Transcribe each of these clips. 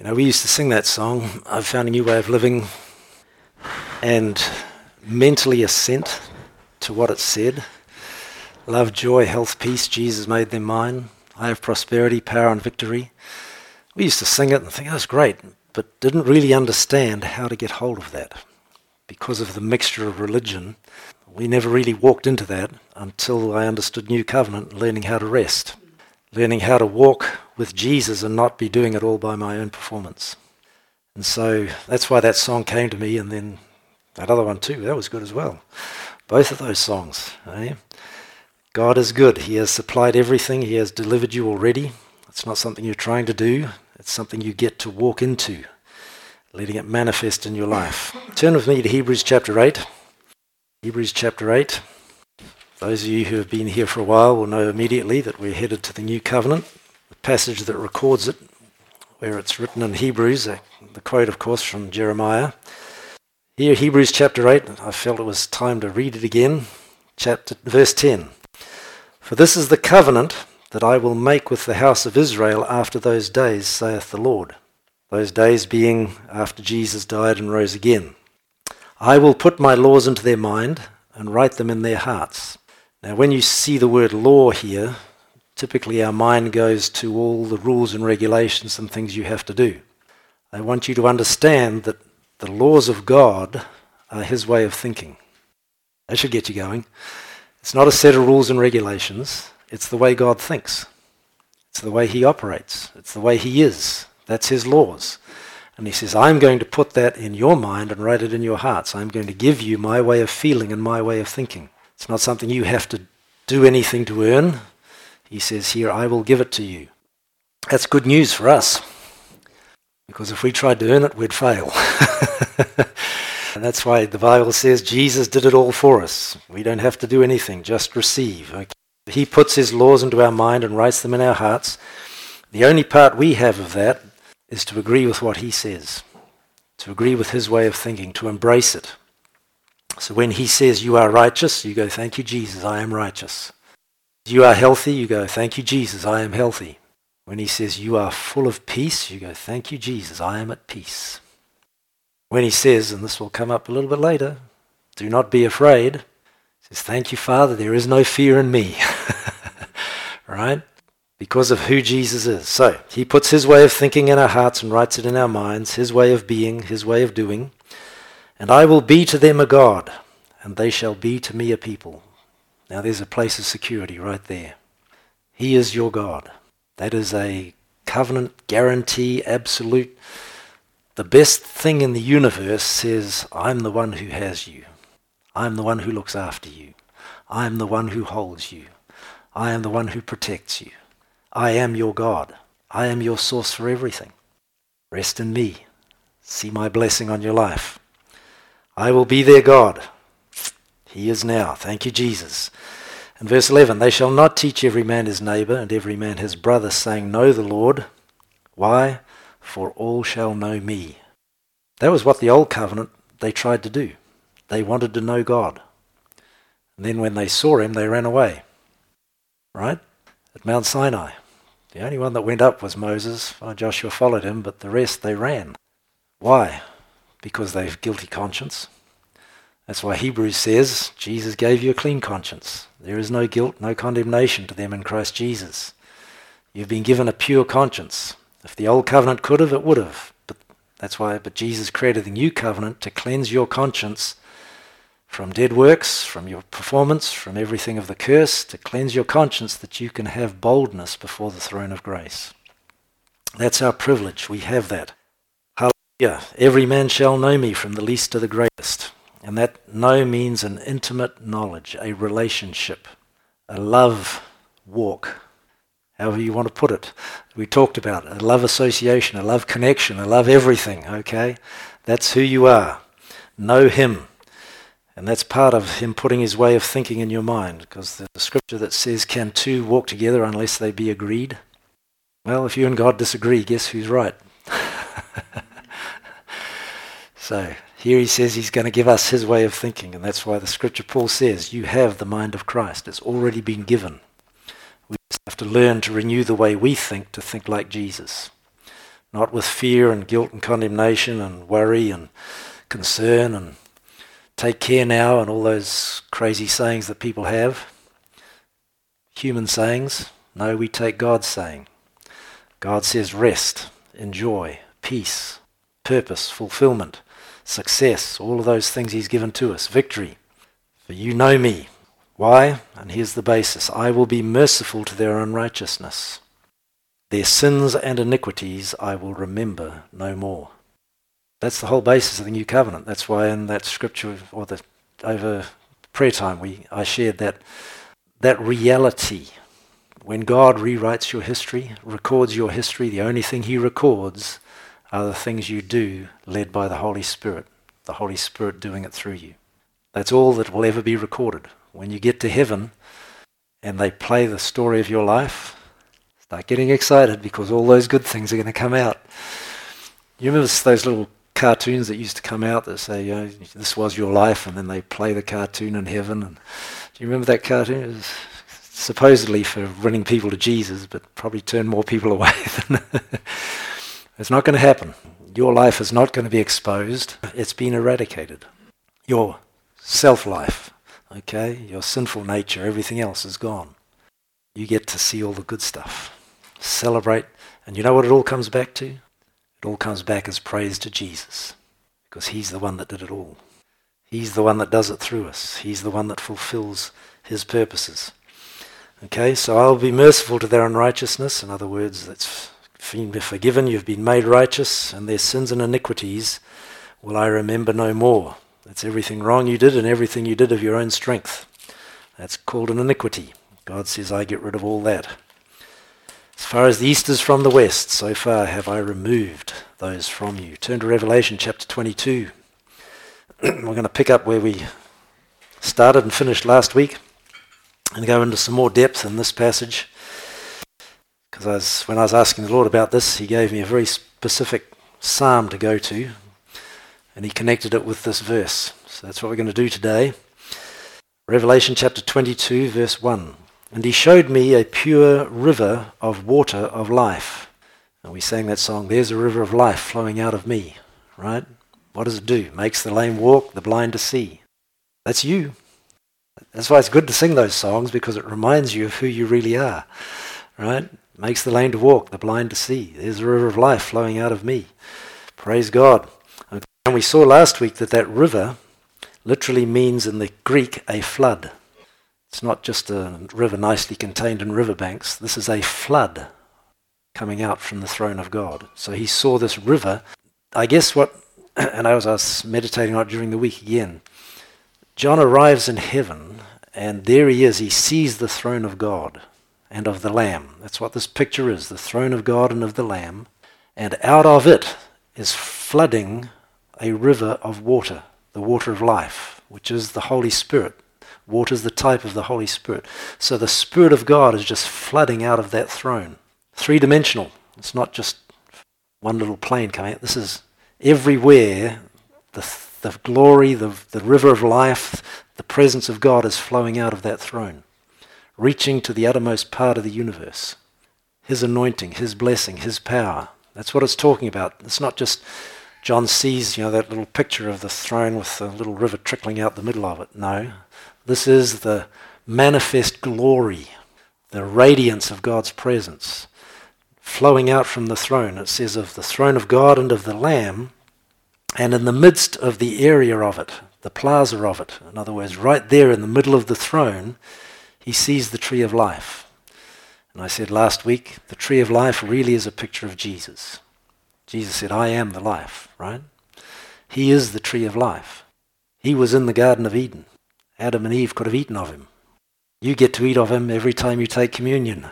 We used to sing that song, I've found a new way of living, and mentally assent to what it said. Love, joy, health, peace, Jesus made them mine. I have prosperity, power and victory. We used to sing it and think, that's great, but didn't really understand how to get hold of that. Because of the mixture of religion, we never really walked into that until I understood New Covenant, learning how to rest, learning how to walk with Jesus and not be doing it all by my own performance. And so that's why that song came to me, and then that other one too, that was good as well. Both of those songs. God is good. He has supplied everything. He has delivered you already. It's not something you're trying to do. It's something you get to walk into, letting it manifest in your life. Turn with me to Hebrews chapter 8. Hebrews chapter 8. Those of you who have been here for a while will know immediately that we're headed to the New Covenant. The passage that records it, where it's written in Hebrews, the quote, of course, from Jeremiah. Here, Hebrews chapter 8, I felt it was time to read it again. Verse 10. For this is the covenant that I will make with the house of Israel after those days, saith the Lord. Those days being after Jesus died and rose again. I will put my laws into their mind and write them in their hearts. Now, when you see the word law here, typically our mind goes to all the rules and regulations and things you have to do. I want you to understand that the laws of God are his way of thinking. That should get you going. It's not a set of rules and regulations. It's the way God thinks. It's the way he operates. It's the way he is. That's his laws. And he says, I'm going to put that in your mind and write it in your hearts. I'm going to give you my way of feeling and my way of thinking. It's not something you have to do anything to earn. He says here, I will give it to you. That's good news for us. Because if we tried to earn it, we'd fail. And that's why the Bible says Jesus did it all for us. We don't have to do anything, just receive. Okay? He puts his laws into our mind and writes them in our hearts. The only part we have of that is to agree with what he says, to agree with his way of thinking, to embrace it. So when he says you are righteous, you go, thank you, Jesus, I am righteous. You are healthy, you go, thank you, Jesus, I am healthy. When he says you are full of peace, you go, thank you, Jesus, I am at peace. When he says, and this will come up a little bit later, do not be afraid, he says, thank you, Father, there is no fear in me. Right? Because of who Jesus is. So, he puts his way of thinking in our hearts and writes it in our minds, his way of being, his way of doing. And I will be to them a God, and they shall be to me a people. Now there's a place of security right there. He is your God. That is a covenant, guarantee, absolute. The best thing in the universe says, I'm the one who has you. I'm the one who looks after you. I am the one who holds you. I am the one who protects you. I am your God. I am your source for everything. Rest in me. See my blessing on your life. I will be their God. He is now. Thank you, Jesus. And verse 11, they shall not teach every man his neighbor and every man his brother, saying, know the Lord. Why? For all shall know me. That was what the old covenant they tried to do. They wanted to know God. And then when they saw him, they ran away. Right? At Mount Sinai. The only one that went up was Moses. Joshua followed him, but the rest, they ran. Why? Because they have guilty conscience. That's why Hebrews says, Jesus gave you a clean conscience. There is no guilt, no condemnation to them in Christ Jesus. You've been given a pure conscience. If the old covenant could have, it would have. But Jesus created the new covenant to cleanse your conscience from dead works, from your performance, from everything of the curse, to cleanse your conscience that you can have boldness before the throne of grace. That's our privilege. We have that. Hallelujah. Every man shall know me from the least to the greatest. And that know means an intimate knowledge, a relationship, a love walk, however you want to put it. We talked about a love association, a love connection, a love everything, okay? That's who you are. Know him. And that's part of him putting his way of thinking in your mind, because the scripture that says, can two walk together unless they be agreed? Well, if you and God disagree, guess who's right? So here he says he's going to give us his way of thinking, and that's why the scripture Paul says, you have the mind of Christ. It's already been given. We just have to learn to renew the way we think to think like Jesus. not with fear and guilt and condemnation and worry and concern and take care now and all those crazy sayings that people have. Human sayings. No, we take God's saying. God says rest, enjoy, peace, purpose, fulfillment, success, all of those things he's given to us, victory. For you know me. Why? And here's the basis. I will be merciful to their unrighteousness. Their sins and iniquities I will remember no more. That's the whole basis of the new covenant. That's why in that scripture, or over prayer time, I shared that reality. When God rewrites your history, records your history, the only thing he records are the things you do led by the Holy Spirit doing it through you. That's all that will ever be recorded. When you get to heaven and they play the story of your life, start getting excited because all those good things are going to come out. You remember those little cartoons that used to come out that say, this was your life, and then they play the cartoon in heaven. And do you remember that cartoon? It was supposedly for winning people to Jesus, but probably turned more people away than it's not going to happen. Your life is not going to be exposed. It's been eradicated. Your self-life, okay, your sinful nature, everything else is gone. You get to see all the good stuff. Celebrate. And you know what it all comes back to? It all comes back as praise to Jesus, because he's the one that did it all. He's the one that does it through us. He's the one that fulfills his purposes. Okay, so I'll be merciful to their unrighteousness. In other words, that's been forgiven, you've been made righteous, and their sins and iniquities will I remember no more. That's everything wrong you did and everything you did of your own strength. That's called an iniquity. God says, I get rid of all that. As far as the east is from the west, so far have I removed those from you. Turn to Revelation chapter 22. We're going to pick up where we started and finished last week and go into some more depth in this passage. Because when I was asking the Lord about this, he gave me a very specific psalm to go to, and he connected it with this verse. So that's what we're going to do today. Revelation chapter 22, verse 1. And he showed me a pure river of water of life. And we sang that song, there's a river of life flowing out of me, right? What does it do? Makes the lame walk, the blind to see. That's you. That's why it's good to sing those songs, because it reminds you of who you really are, right? Makes the lame to walk, the blind to see. There's a river of life flowing out of me. Praise God. And we saw last week that river literally means in the Greek a flood. It's not just a river nicely contained in riverbanks. This is a flood coming out from the throne of God. So he saw this river. I guess and I was meditating on it during the week again. John arrives in heaven, and there he is. He sees the throne of God and of the Lamb. That's what this picture is, the throne of God and of the Lamb. And out of it is flooding a river of water, the water of life, which is the Holy Spirit. Water is the type of the Holy Spirit. So the Spirit of God is just flooding out of that throne. Three-dimensional. It's not just one little plane coming out. This is everywhere. The glory, the river of life, the presence of God is flowing out of that throne, reaching to the uttermost part of the universe. His anointing, his blessing, his power. That's what it's talking about. It's not just John sees, that little picture of the throne with the little river trickling out the middle of it. No. This is the manifest glory, the radiance of God's presence flowing out from the throne. It says of the throne of God and of the Lamb, and in the midst of the area of it, the plaza of it, in other words, right there in the middle of the throne, he sees the tree of life. And I said last week, the tree of life really is a picture of Jesus. Jesus said, I am the life, right? He is the tree of life. He was in the Garden of Eden. Adam and Eve could have eaten of him. You get to eat of him every time you take communion.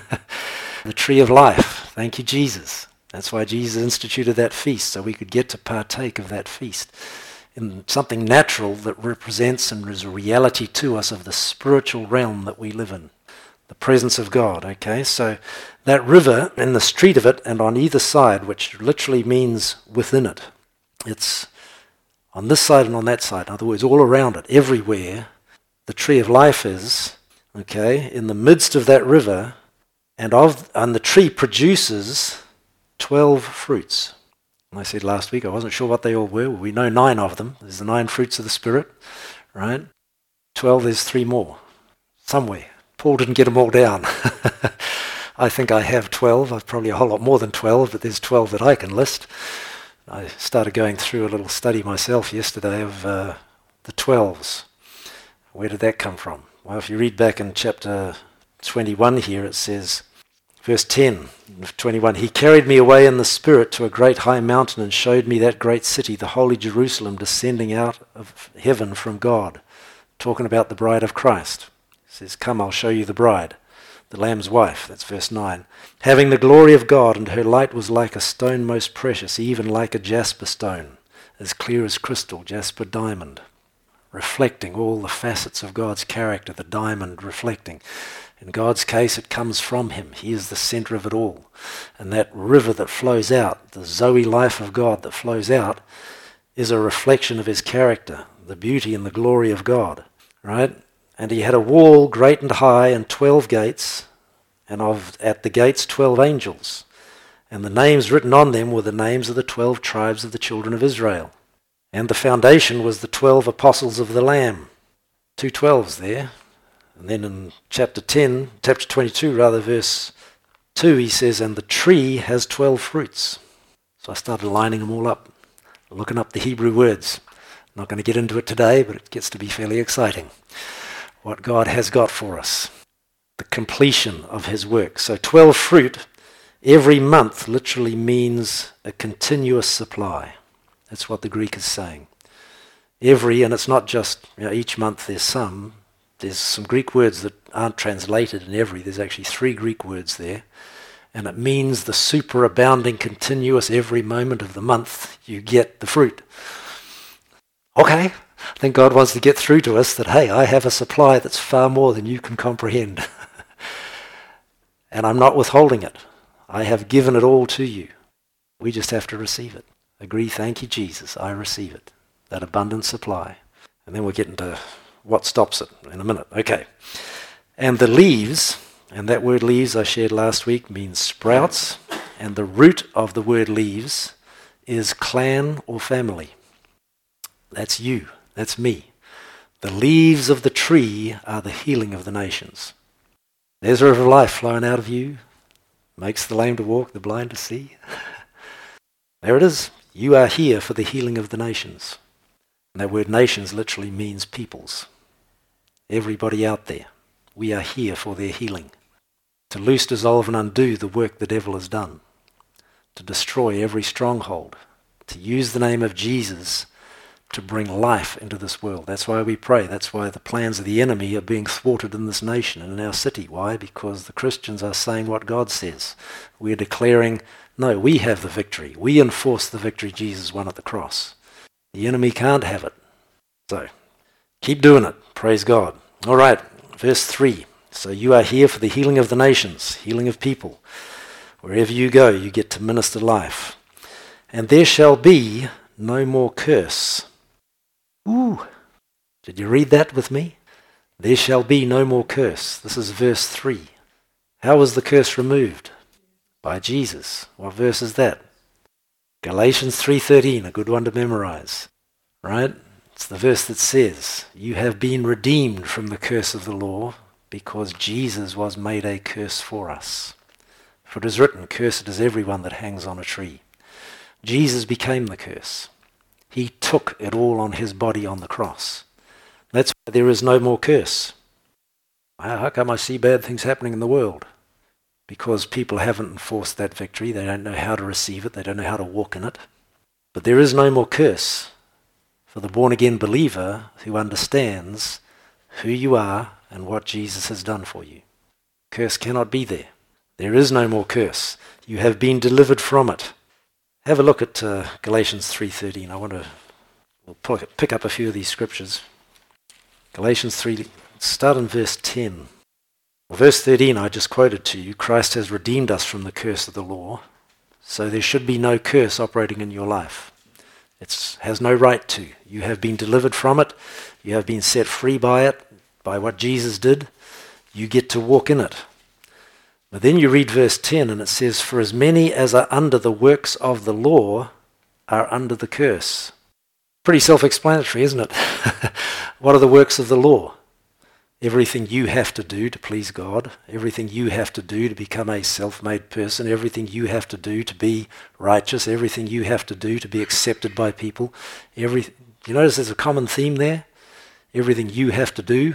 The tree of life. Thank you, Jesus. That's why Jesus instituted that feast, so we could get to partake of that feast in something natural that represents and is a reality to us of the spiritual realm that we live in. The presence of God, okay? So that river in the street of it and on either side, which literally means within it. It's on this side and on that side. In other words, all around it, everywhere, the tree of life is, okay, in the midst of that river, and the tree produces 12 fruits. And I said last week I wasn't sure what they all were. Well, we know 9 of them. There's the 9 fruits of the Spirit, right? 12, there's 3 more. Somewhere. Paul didn't get them all down. I think I have 12. I've probably a whole lot more than 12, but there's 12 that I can list. I started going through a little study myself yesterday of the 12s. Where did that come from? Well, if you read back in chapter 21 here, it says, verse 10 of 21, he carried me away in the Spirit to a great high mountain and showed me that great city, the holy Jerusalem, descending out of heaven from God. Talking about the bride of Christ. He says, come, I'll show you the bride, the Lamb's wife. That's verse 9. Having the glory of God, and her light was like a stone most precious, even like a jasper stone, as clear as crystal, jasper diamond, reflecting all the facets of God's character, the diamond reflecting. In God's case, it comes from him. He is the center of it all. And that river that flows out, the Zoe life of God that flows out, is a reflection of his character, the beauty and the glory of God, right? And he had a wall great and high and 12 gates, and at the gates 12 angels. And the names written on them were the names of the 12 tribes of the children of Israel. And the foundation was the 12 apostles of the Lamb. 2 12s there. And then in chapter 22, verse 2, he says, and the tree has 12 fruits. So I started lining them all up, looking up the Hebrew words. I'm not going to get into it today, but it gets to be fairly exciting. What God has got for us. The completion of his work. So 12 fruit every month literally means a continuous supply. That's what the Greek is saying. And it's not just, each month there's some Greek words that aren't translated in every. There's actually 3 Greek words there. And it means the superabounding, continuous, every moment of the month, you get the fruit. Okay, I think God wants to get through to us that, hey, I have a supply that's far more than you can comprehend. And I'm not withholding it. I have given it all to you. We just have to receive it. Agree, thank you, Jesus, I receive it. That abundant supply. And then we'll get into what stops it in a minute. Okay. And the leaves, and that word leaves I shared last week means sprouts, and the root of the word leaves is clan or family. That's you. That's me. The leaves of the tree are the healing of the nations. There's a river of life flowing out of you, makes the lame to walk, the blind to see. There it is. You are here for the healing of the nations. And that word nations literally means peoples. Everybody out there. We are here for their healing. To loose, dissolve, and undo the work the devil has done. To destroy every stronghold. To use the name of Jesus to bring life into this world. That's why we pray. That's why the plans of the enemy are being thwarted in this nation and in our city. Why? Because the Christians are saying what God says. We're declaring, no, we have the victory. We enforce the victory Jesus won at the cross. The enemy can't have it. So, keep doing it. Praise God. All right, verse 3. So you are here for the healing of the nations, healing of people. Wherever you go, you get to minister life. And there shall be no more curse. Ooh, did you read that with me? There shall be no more curse. This is verse 3. How was the curse removed? By Jesus. What verse is that? Galatians 3:13, a good one to memorize. Right? It's the verse that says, you have been redeemed from the curse of the law because Jesus was made a curse for us. For it is written, cursed is everyone that hangs on a tree. Jesus became the curse. He took it all on his body on the cross. That's why there is no more curse. How come I see bad things happening in the world? Because people haven't enforced that victory. They don't know how to receive it. They don't know how to walk in it. But there is no more curse for the born-again believer who understands who you are and what Jesus has done for you. Curse cannot be there. There is no more curse. You have been delivered from it. Have a look at Galatians 3:13. We'll pick up a few of these scriptures. Galatians 3, start in verse 10. Verse 13 I just quoted to you. Christ has redeemed us from the curse of the law. So there should be no curse operating in your life. It has no right to. You have been delivered from it. You have been set free by it, by what Jesus did. You get to walk in it. But then you read verse 10 and it says, "For as many as are under the works of the law are under the curse." Pretty self-explanatory, isn't it? What are the works of the law? Everything you have to do to please God, everything you have to do to become a self-made person, everything you have to do to be righteous, everything you have to do to be accepted by people. You notice there's a common theme there? Everything you have to do,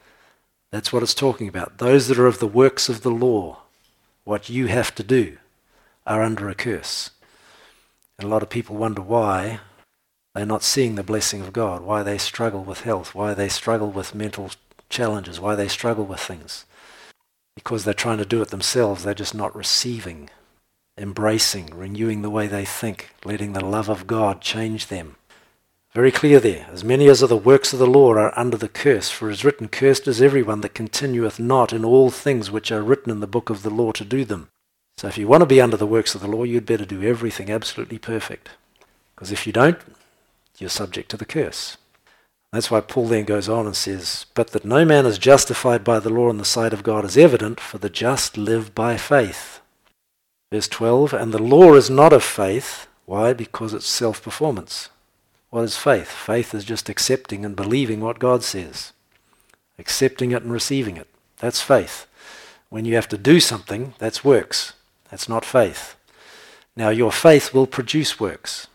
that's what it's talking about. Those that are of the works of the law, what you have to do, are under a curse. And a lot of people wonder why they're not seeing the blessing of God, why they struggle with health, why they struggle with mental challenges, why they struggle with things. Because they're trying to do it themselves, they're just not receiving, embracing, renewing the way they think, letting the love of God change them. Very clear there. As many as are the works of the law are under the curse, for it is written, "Cursed is everyone that continueth not in all things which are written in the book of the law to do them." So if you want to be under the works of the law, you'd better do everything absolutely perfect. Because if you don't, you're subject to the curse. That's why Paul then goes on and says, "But that no man is justified by the law in the sight of God is evident, for the just live by faith." Verse 12, "And the law is not of faith." Why? Because it's self-performance. What is faith? Faith is just accepting and believing what God says. Accepting it and receiving it. That's faith. When you have to do something, that's works. That's not faith. Now your faith will produce works.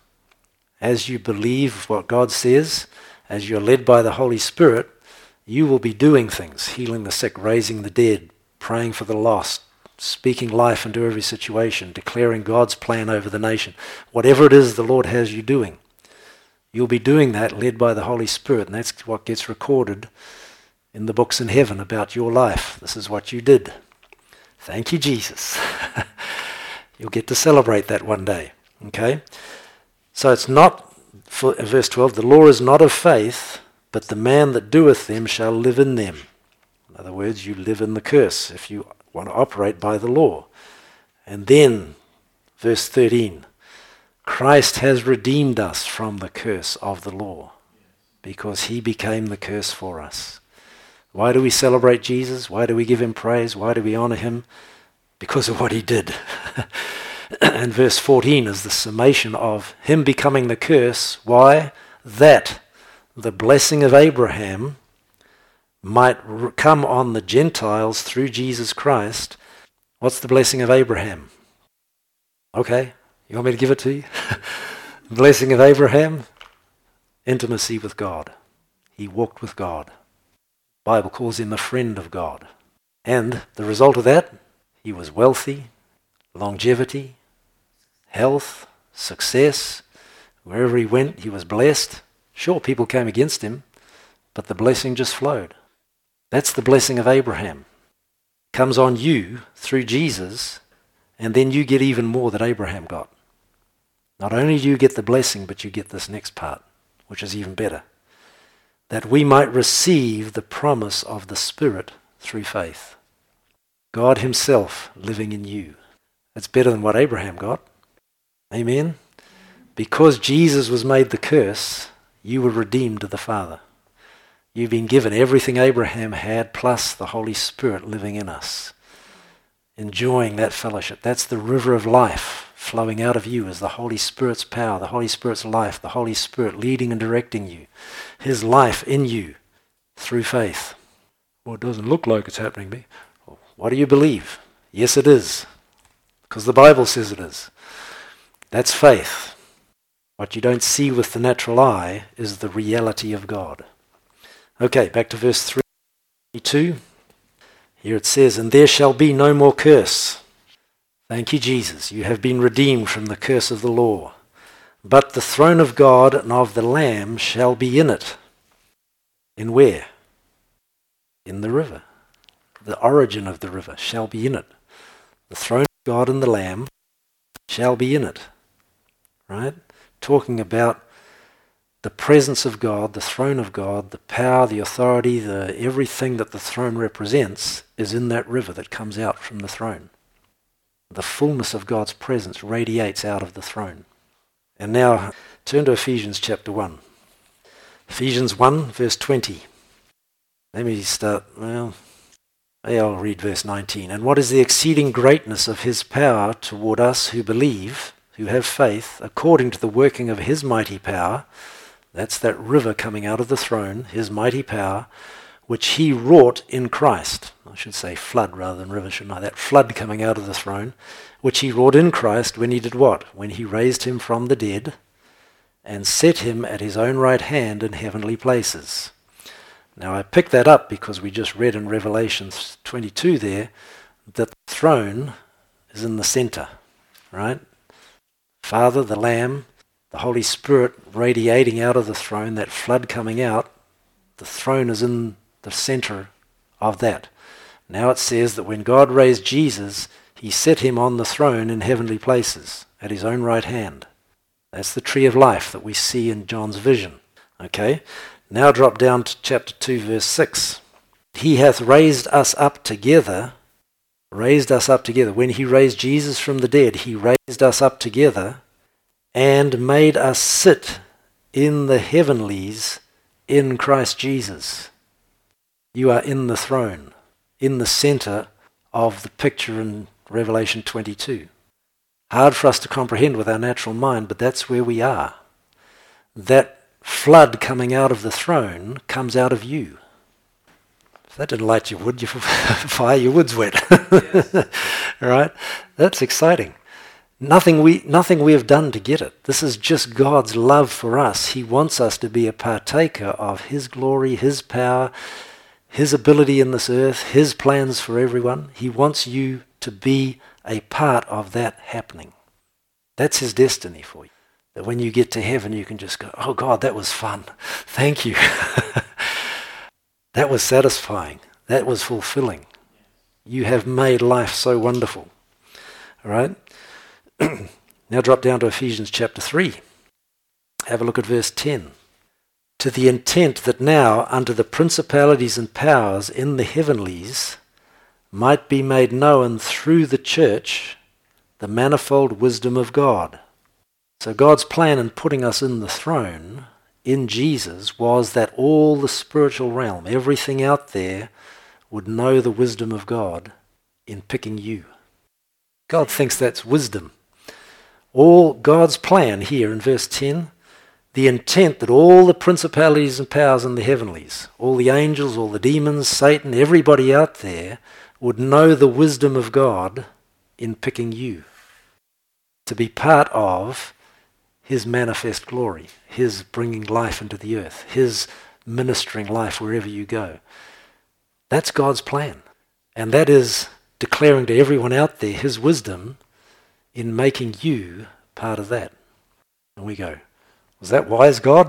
As you believe what God says, as you're led by the Holy Spirit, you will be doing things, healing the sick, raising the dead, praying for the lost, speaking life into every situation, declaring God's plan over the nation. Whatever it is the Lord has you doing, you'll be doing that led by the Holy Spirit, and that's what gets recorded in the books in heaven about your life. This is what you did. Thank you, Jesus. You'll get to celebrate that one day. Okay? So it's not, for verse 12, "The law is not of faith, but the man that doeth them shall live in them." In other words, you live in the curse if you want to operate by the law. And then, verse 13, "Christ has redeemed us from the curse of the law, because he became the curse for us." Why do we celebrate Jesus? Why do we give him praise? Why do we honor him? Because of what he did. And verse 14 is the summation of him becoming the curse. Why? That the blessing of Abraham might come on the Gentiles through Jesus Christ. What's the blessing of Abraham? Okay, you want me to give it to you? Blessing of Abraham? Intimacy with God. He walked with God. The Bible calls him a friend of God. And the result of that, he was wealthy, longevity, health, success. Wherever he went, he was blessed. Sure, people came against him, but the blessing just flowed. That's the blessing of Abraham. It comes on you through Jesus, and then you get even more that Abraham got. Not only do you get the blessing, but you get this next part, which is even better. That we might receive the promise of the Spirit through faith. God himself living in you. That's better than what Abraham got. Amen? Because Jesus was made the curse, you were redeemed to the Father. You've been given everything Abraham had, plus the Holy Spirit living in us. Enjoying that fellowship. That's the river of life flowing out of you as the Holy Spirit's power, the Holy Spirit's life, the Holy Spirit leading and directing you. His life in you through faith. Well, it doesn't look like it's happening to me. What do you believe? Yes, it is. Because the Bible says it is. That's faith. What you don't see with the natural eye is the reality of God. Okay, back to verse 32. Here it says, "And there shall be no more curse." Thank you, Jesus. You have been redeemed from the curse of the law. "But the throne of God and of the Lamb shall be in it." In where? In the river. The origin of the river shall be in it. The throne of God and the Lamb shall be in it. Right? Talking about the presence of God, the throne of God, the power, the authority, everything that the throne represents is in that river that comes out from the throne. The fullness of God's presence radiates out of the throne. And now turn to Ephesians chapter 1. Ephesians 1 verse 20. Let me start, I'll read verse 19. And what is the exceeding greatness of his power toward us who believe, who have faith, according to the working of his mighty power? That's that river coming out of the throne, his mighty power, which he wrought in Christ. I should say flood rather than river, shouldn't I? That flood coming out of the throne, which he wrought in Christ when he did what? When he raised him from the dead and set him at his own right hand in heavenly places. Now I picked that up because we just read in Revelation 22 there that the throne is in the center, right? Father, the Lamb, the Holy Spirit radiating out of the throne, that flood coming out, the throne is in the center of that. Now it says that when God raised Jesus, he set him on the throne in heavenly places at his own right hand. That's the tree of life that we see in John's vision. Okay? Now drop down to chapter 2, verse 6. He hath raised us up together. When he raised Jesus from the dead, he raised us up together and made us sit in the heavenlies in Christ Jesus. You are in the throne, in the center of the picture in Revelation 22. Hard for us to comprehend with our natural mind, but that's where we are. That flood coming out of the throne comes out of you. If that didn't light your wood, you fire, your wood's wet. Yes. All right? That's exciting. Nothing we have done to get it. This is just God's love for us. He wants us to be a partaker of his glory, his power, his ability in this earth, his plans for everyone. He wants you to be a part of that happening. That's his destiny for you. That when you get to heaven, you can just go, oh God, that was fun. Thank you. That was satisfying. That was fulfilling. You have made life so wonderful. All right? Now drop down to Ephesians chapter 3. Have a look at verse 10. To the intent that now unto the principalities and powers in the heavenlies might be made known through the church the manifold wisdom of God. So God's plan in putting us in the throne in Jesus was that all the spiritual realm, everything out there, would know the wisdom of God in picking you. God thinks that's wisdom. All God's plan here in verse 10, the intent that all the principalities and powers in the heavenlies, all the angels, all the demons, Satan, everybody out there would know the wisdom of God in picking you to be part of his manifest glory, his bringing life into the earth, his ministering life wherever you go. That's God's plan. And that is declaring to everyone out there his wisdom in making you part of that. And we go, was that wise, God?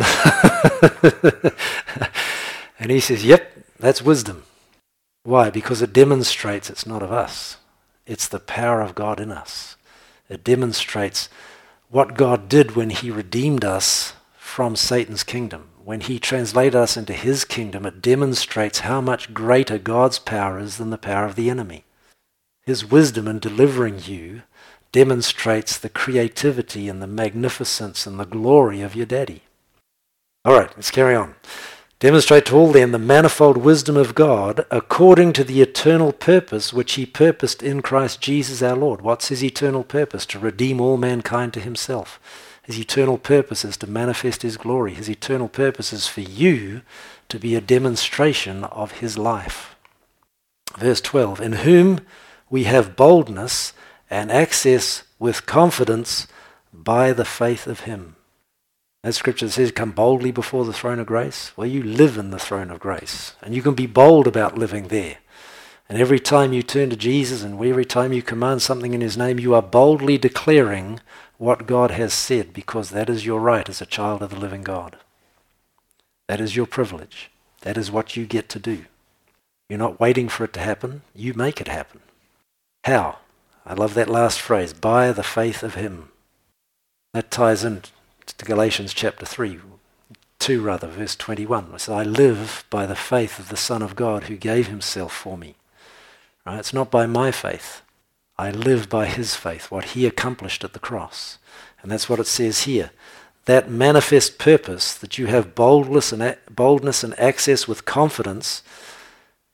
And he says, yep, that's wisdom. Why? Because it demonstrates it's not of us. It's the power of God in us. It demonstrates what God did when he redeemed us from Satan's kingdom. When he translated us into his kingdom, it demonstrates how much greater God's power is than the power of the enemy. His wisdom in delivering you demonstrates the creativity and the magnificence and the glory of your daddy. All right, let's carry on. Demonstrate to all then the manifold wisdom of God according to the eternal purpose which he purposed in Christ Jesus our Lord. What's his eternal purpose? To redeem all mankind to himself. His eternal purpose is to manifest his glory. His eternal purpose is for you to be a demonstration of his life. Verse 12, in whom we have boldness and access with confidence by the faith of him. That scripture says, come boldly before the throne of grace. Well, you live in the throne of grace, and you can be bold about living there. And every time you turn to Jesus and every time you command something in his name, you are boldly declaring what God has said, because that is your right as a child of the living God. That is your privilege. That is what you get to do. You're not waiting for it to happen. You make it happen. How? I love that last phrase, by the faith of him. That ties in to Galatians chapter 2, verse 21. It says, I live by the faith of the Son of God who gave himself for me. Right? It's not by my faith. I live by his faith, what he accomplished at the cross. And that's what it says here. That manifest purpose that you have boldness and access with confidence,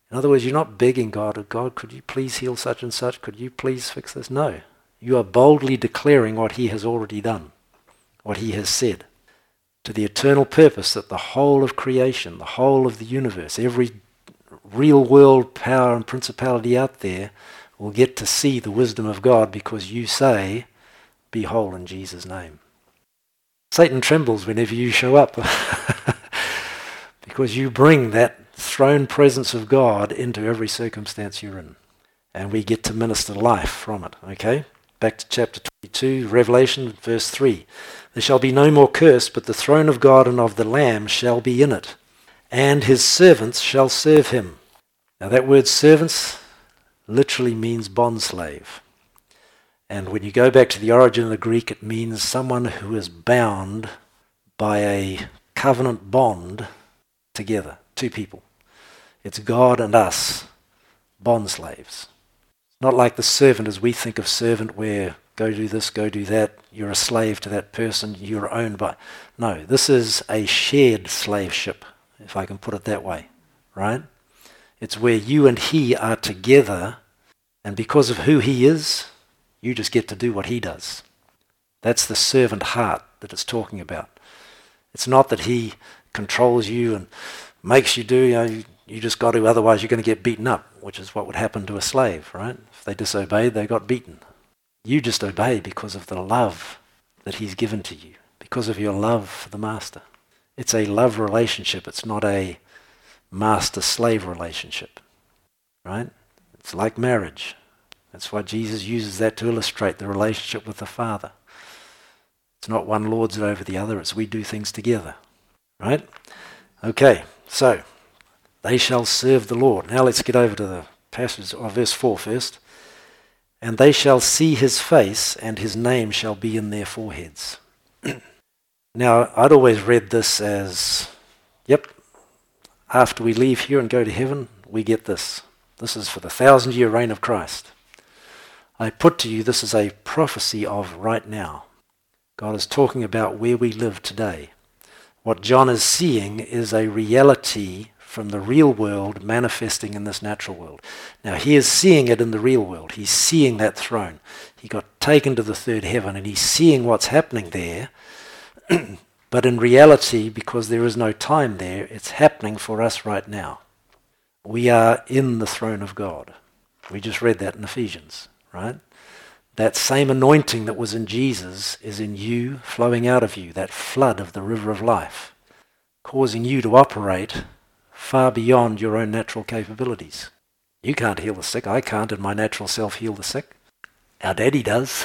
In other words, you're not begging God, "Oh, God, could you please heal such and such? Could you please fix this?" No. You are boldly declaring what he has already done, what he has said, to the eternal purpose that the whole of creation, the whole of the universe, every real world power and principality out there will get to see the wisdom of God because you say, "Be whole in Jesus' name." Satan trembles whenever you show up because you bring that throne presence of God into every circumstance you're in. And we get to minister life from it, okay? Back to chapter 22, Revelation, verse 3. "There shall be no more curse, but the throne of God and of the Lamb shall be in it, and his servants shall serve him." Now that word servants literally means bondslave. And when you go back to the origin of the Greek, it means someone who is bound by a covenant bond together, two people. It's God and us, bondslaves. Not like the servant as we think of servant where go do this, go do that, you're a slave to that person, you're owned by... No, this is a shared slaveship, if I can put it that way, right? It's where you and he are together, and because of who he is, you just get to do what he does. That's the servant heart that it's talking about. It's not that he controls you and makes you do, you just got to, otherwise you're going to get beaten up, which is what would happen to a slave, right? If they disobeyed, they got beaten. You just obey because of the love that he's given to you, because of your love for the master. It's a love relationship. It's not a master-slave relationship, right? It's like marriage. That's why Jesus uses that to illustrate the relationship with the Father. It's not one lords it over the other. It's we do things together, right? Okay, so they shall serve the Lord. Now let's get over to the passage of verse 4 first. "And they shall see his face, and his name shall be in their foreheads." Now, I'd always read this as, yep, after we leave here and go to heaven, we get this. This is for the 1,000-year reign of Christ. I put to you, this is a prophecy of right now. God is talking about where we live today. What John is seeing is a reality from the real world manifesting in this natural world. Now he is seeing it in the real world. He's seeing that throne. He got taken to the third heaven and he's seeing what's happening there. But in reality, because there is no time there, it's happening for us right now. We are in the throne of God. We just read that in Ephesians, right? That same anointing that was in Jesus is in you, flowing out of you, that flood of the river of life, causing you to operate far beyond your own natural capabilities. You can't heal the sick. I can't in my natural self heal the sick. Our daddy does.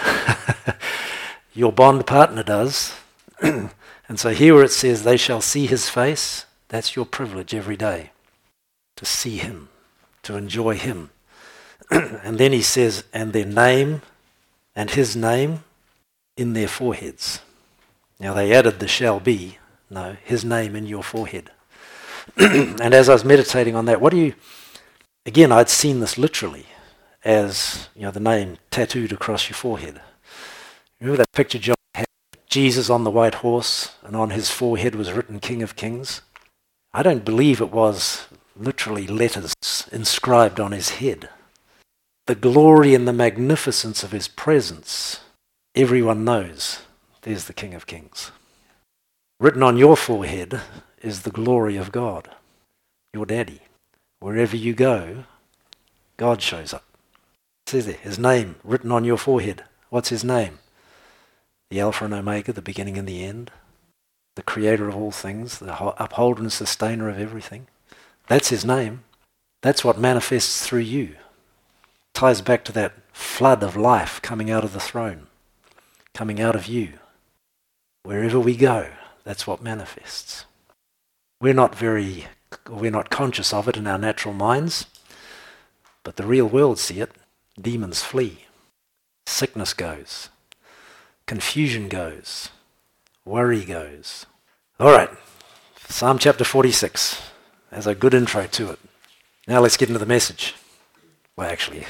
Your bond partner does. And so here where it says, "They shall see his face," that's your privilege every day, to see him, to enjoy him. And then he says, "And their name and his name in their foreheads." Now they added the "shall be." No, his name in your forehead. And as I was meditating on that, again, I'd seen this literally as, the name tattooed across your forehead. Remember that picture John had? Jesus on the white horse, and on his forehead was written King of Kings. I don't believe it was literally letters inscribed on his head. The glory and the magnificence of his presence, everyone knows there's the King of Kings. Written on your forehead is the glory of God, your daddy. Wherever you go, God shows up. It says there, his name written on your forehead. What's his name? The Alpha and Omega, the beginning and the end, the creator of all things, the upholder and sustainer of everything. That's his name. That's what manifests through you. Ties back to that flood of life coming out of the throne, coming out of you. Wherever we go, that's what manifests. We're not conscious of it in our natural minds, but the real world see it. Demons flee. Sickness goes. Confusion goes. Worry goes. All right, Psalm chapter 46. That's a good intro to it. Now let's get into the message. Well, actually,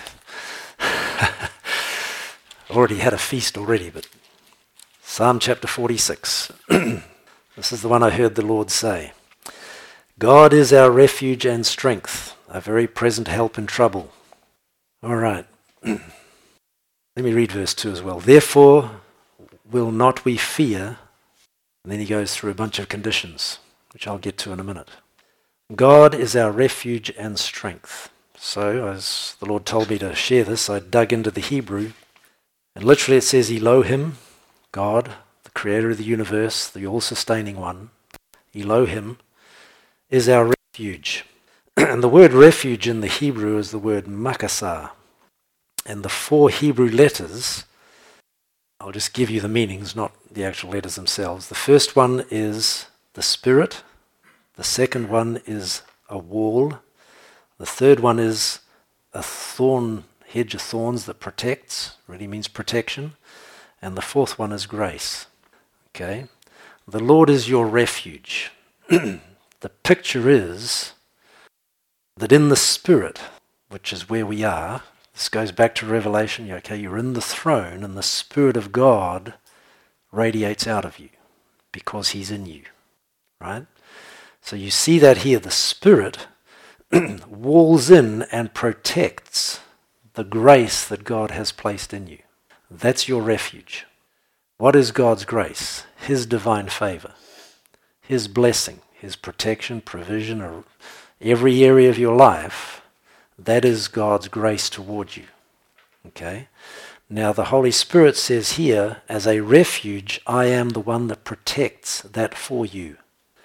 already had a feast already, but Psalm chapter 46. This is the one I heard the Lord say. God is our refuge and strength, a very present help in trouble. All right. Let me read verse 2 as well. Therefore will not we fear, and then he goes through a bunch of conditions, which I'll get to in a minute. God is our refuge and strength. So, as the Lord told me to share this, I dug into the Hebrew, and literally it says Elohim, God, the creator of the universe, the all-sustaining one, Elohim, is our refuge. And the word refuge in the Hebrew is the word makasah. And the 4 Hebrew letters, I'll just give you the meanings, not the actual letters themselves. The first one is the Spirit. The second one is a wall. The third one is a thorn, hedge of thorns that protects, really means protection. And the fourth one is grace. Okay? The Lord is your refuge. The picture is that in the Spirit, which is where we are, this goes back to Revelation, okay, you're in the throne and the Spirit of God radiates out of you because he's in you, right? So you see that here, the Spirit walls in and protects the grace that God has placed in you. That's your refuge. What is God's grace? His divine favor, his blessing, his protection, provision, or every area of your life. That is God's grace toward you. Okay? Now the Holy Spirit says here, as a refuge, I am the one that protects that for you.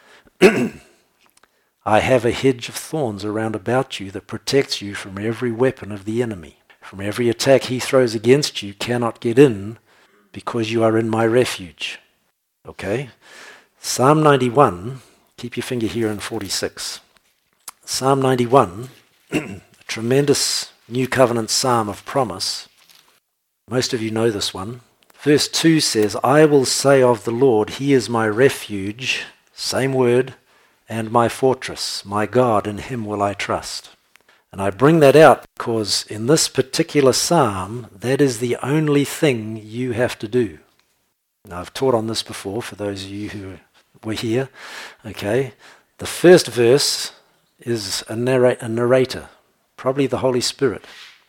I have a hedge of thorns around about you that protects you from every weapon of the enemy. From every attack he throws against you cannot get in because you are in my refuge. Okay? Psalm 91, keep your finger here in 46. Psalm 91, a tremendous New Covenant psalm of promise. Most of you know this one. Verse 2 says, I will say of the Lord, he is my refuge, same word, and my fortress, my God, in him will I trust. And I bring that out because in this particular psalm, that is the only thing you have to do. Now, I've taught on this before for those of you who were here. Okay, the first verse is a narrator, probably the Holy Spirit.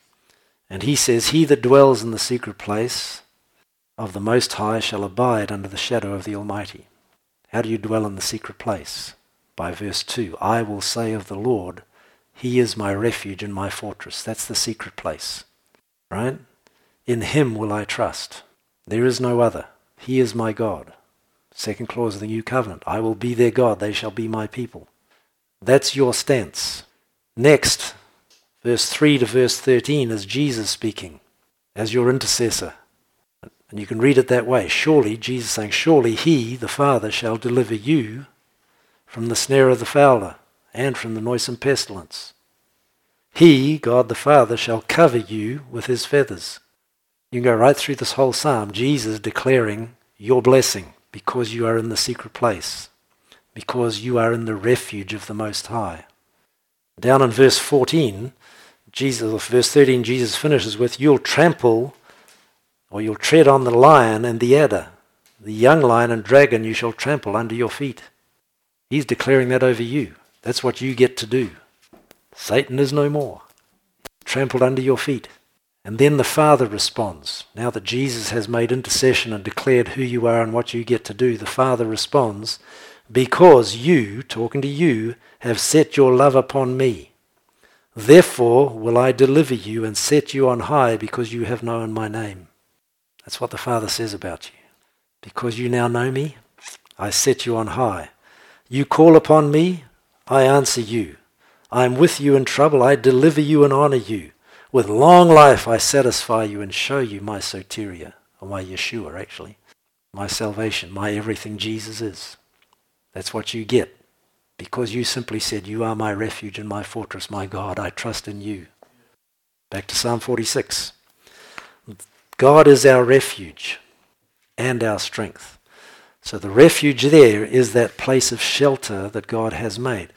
And he says, he that dwells in the secret place of the Most High shall abide under the shadow of the Almighty. How do you dwell in the secret place? By verse 2, I will say of the Lord, he is my refuge and my fortress. That's the secret place, right? In him will I trust. There is no other. He is my God. Second clause of the New Covenant. I will be their God. They shall be my people. That's your stance. Next, verse 3 to verse 13 is Jesus speaking as your intercessor. And you can read it that way. Surely, Jesus saying, surely he, the Father, shall deliver you from the snare of the fowler and from the noisome pestilence. He, God the Father, shall cover you with his feathers. You can go right through this whole psalm, Jesus declaring your blessing because you are in the secret place, because you are in the refuge of the Most High. Down in verse 14, verse 13, Jesus finishes with, you'll trample or you'll tread on the lion and the adder. The young lion and dragon you shall trample under your feet. He's declaring that over you. That's what you get to do. Satan is no more. Trampled under your feet. And then the Father responds. Now that Jesus has made intercession and declared who you are and what you get to do, the Father responds, because you, talking to you, have set your love upon me. Therefore will I deliver you and set you on high because you have known my name. That's what the Father says about you. Because you now know me, I set you on high. You call upon me, I answer you. I am with you in trouble, I deliver you and honor you. With long life I satisfy you and show you my soteria, or my Yeshua actually, my salvation, my everything Jesus is. That's what you get. Because you simply said, you are my refuge and my fortress, my God, I trust in you. Back to Psalm 46. God is our refuge and our strength. So the refuge there is that place of shelter that God has made.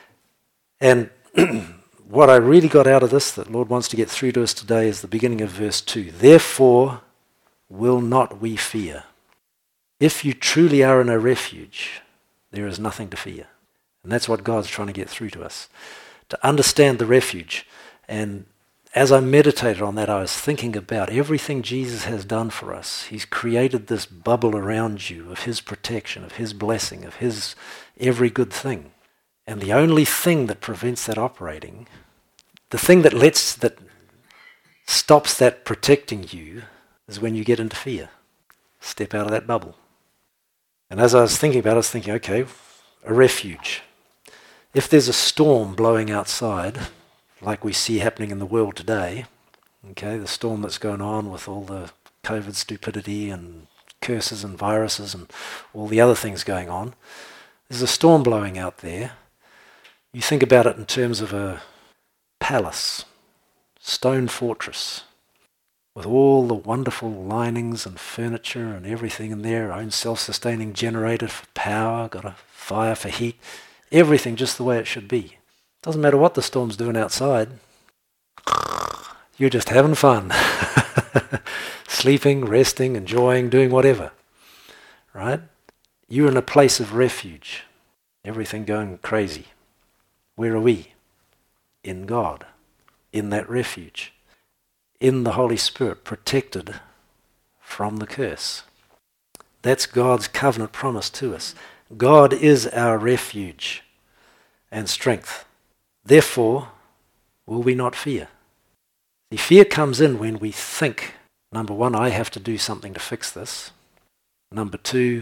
And what I really got out of this that Lord wants to get through to us today is the beginning of verse 2. Therefore will not we fear. If you truly are in a refuge, there is nothing to fear. And that's what God's trying to get through to us, to understand the refuge. And as I meditated on that, I was thinking about everything Jesus has done for us. He's created this bubble around you of his protection, of his blessing, of his every good thing. And the only thing that prevents that operating, the thing that stops that protecting you, is when you get into fear. Step out of that bubble. And as I was thinking about it, I was thinking, okay, a refuge. If there's a storm blowing outside, like we see happening in the world today, okay, the storm that's going on with all the COVID stupidity and curses and viruses and all the other things going on, there's a storm blowing out there. You think about it in terms of a palace, stone fortress, with all the wonderful linings and furniture and everything in there, own self-sustaining generator for power, got a fire for heat, everything just the way it should be. Doesn't matter what the storm's doing outside. You're just having fun. Sleeping, resting, enjoying, doing whatever. Right? You're in a place of refuge. Everything going crazy. Where are we? In God. In that refuge. In the Holy Spirit, protected from the curse. That's God's covenant promise to us. God is our refuge and strength. Therefore, will we not fear? The fear comes in when we think, number one, I have to do something to fix this. Number two,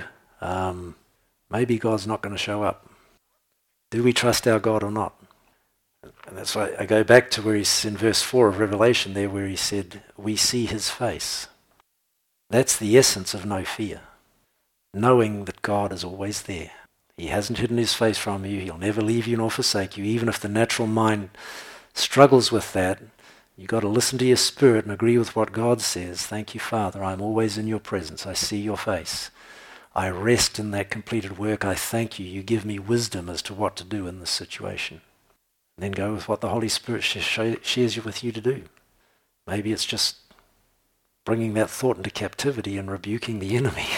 maybe God's not going to show up. Do we trust our God or not? And that's why I go back to where he's in verse 4 of Revelation there, where he said, we see his face. That's the essence of no fear. Knowing that God is always there. He hasn't hidden his face from you. He'll never leave you nor forsake you. Even if the natural mind struggles with that, you've got to listen to your spirit and agree with what God says. Thank you, Father. I'm always in your presence. I see your face. I rest in that completed work. I thank you. You give me wisdom as to what to do in this situation. And then go with what the Holy Spirit shares with you to do. Maybe it's just bringing that thought into captivity and rebuking the enemy.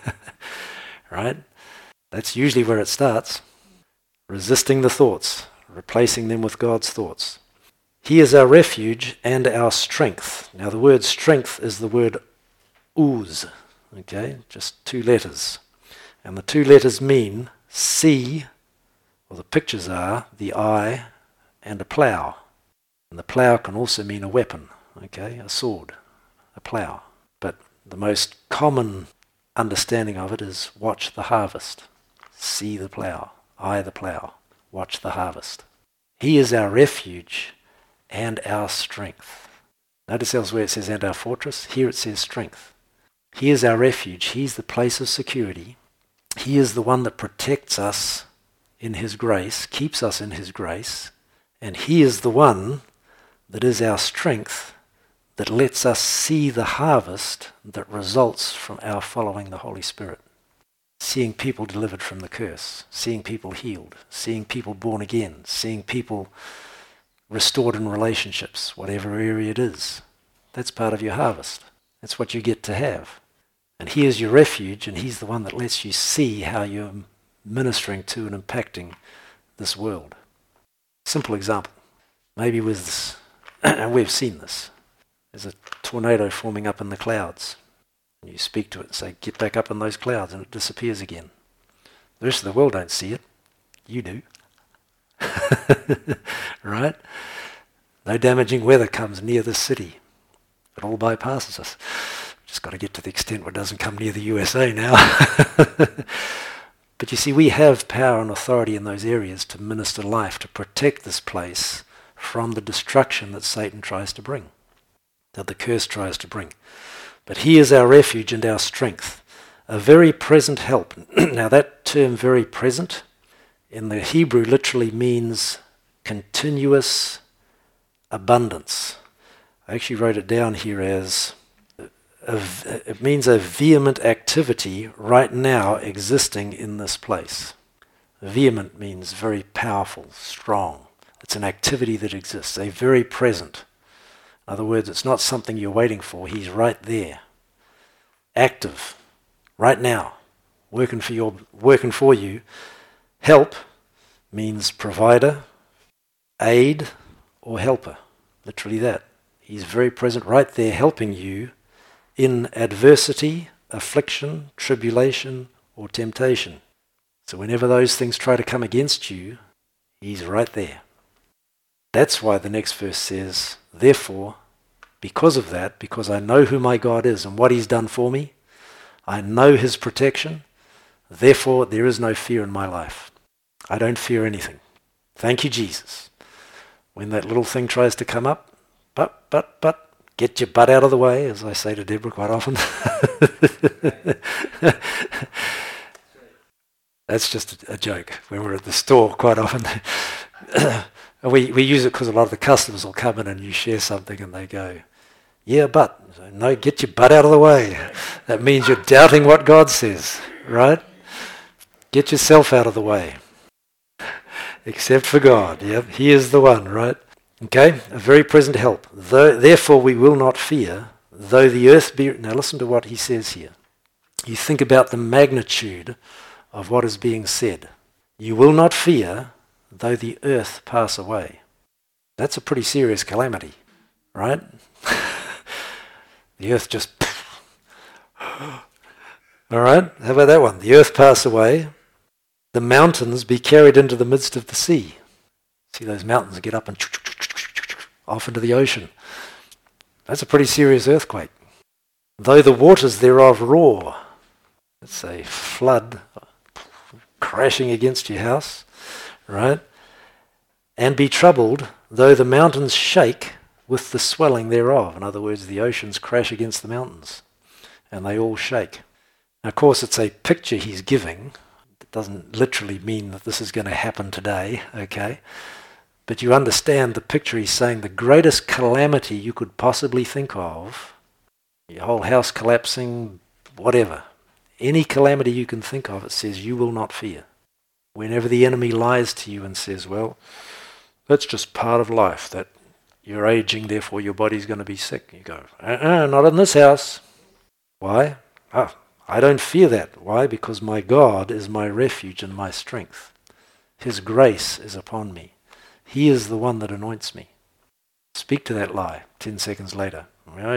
Right? That's usually where it starts. Resisting the thoughts, replacing them with God's thoughts. He is our refuge and our strength. Now the word strength is the word ooze. Okay, just 2 letters. And the 2 letters mean see, or the pictures are the eye and a plough. And the plough can also mean a weapon, okay, a sword, a plough. But the most common understanding of it is watch the harvest. See the plough, eye the plough, watch the harvest. He is our refuge and our strength. Notice elsewhere it says and our fortress. Here it says strength. He is our refuge. He's the place of security. He is the one that protects us in his grace, keeps us in his grace. And he is the one that is our strength, that lets us see the harvest that results from our following the Holy Spirit. Seeing people delivered from the curse, seeing people healed, seeing people born again, seeing people restored in relationships, whatever area it is. That's part of your harvest. That's what you get to have. And he is your refuge, and he's the one that lets you see how you're ministering to and impacting this world. Simple example. Maybe with this, and we've seen this. There's a tornado forming up in the clouds. And you speak to it and say, get back up in those clouds, and it disappears again. The rest of the world don't see it. You do. Right? No damaging weather comes near the city. It all bypasses us. Just got to get to the extent where it doesn't come near the USA now. But you see, we have power and authority in those areas to minister life, to protect this place from the destruction that Satan tries to bring, that the curse tries to bring. But he is our refuge and our strength, a very present help. Now that term very present in the Hebrew literally means continuous abundance. I actually wrote it down here as it means a vehement activity right now existing in this place. Vehement means very powerful, strong. It's an activity that exists, a very present. In other words, it's not something you're waiting for. He's right there, active, right now, working for you. Help means provider, aid, or helper. Literally that. He's very present right there helping you in adversity, affliction, tribulation, or temptation. So whenever those things try to come against you, he's right there. That's why the next verse says, therefore, because of that, because I know who my God is and what he's done for me, I know his protection, therefore there is no fear in my life. I don't fear anything. Thank you, Jesus. When that little thing tries to come up, but, get your butt out of the way, as I say to Deborah quite often. That's just a joke. When we're at the store quite often, we use it because a lot of the customers will come in and you share something and they go, yeah, but. So, no, get your butt out of the way. That means you're doubting what God says, right? Get yourself out of the way. Except for God. Yep, he is the one, right? Okay, a very present help. Therefore we will not fear, though the earth be... Now listen to what he says here. You think about the magnitude of what is being said. You will not fear, though the earth pass away. That's a pretty serious calamity, right? The earth just... All right, how about that one? The earth pass away, the mountains be carried into the midst of the sea. See those mountains get up and off into the ocean. That's a pretty serious earthquake. Though the waters thereof roar, it's a flood crashing against your house, right? And be troubled, though the mountains shake with the swelling thereof. In other words, the oceans crash against the mountains and they all shake. Now, of course, it's a picture he's giving. It doesn't literally mean that this is going to happen today, okay? But you understand the picture. He's saying the greatest calamity you could possibly think of, your whole house collapsing, whatever, any calamity you can think of, it says you will not fear. Whenever the enemy lies to you and says, well, that's just part of life, that you're aging, therefore your body's going to be sick. You go, not in this house. Why? I don't fear that. Why? Because my God is my refuge and my strength. His grace is upon me. He is the one that anoints me. Speak to that lie 10 seconds later. No,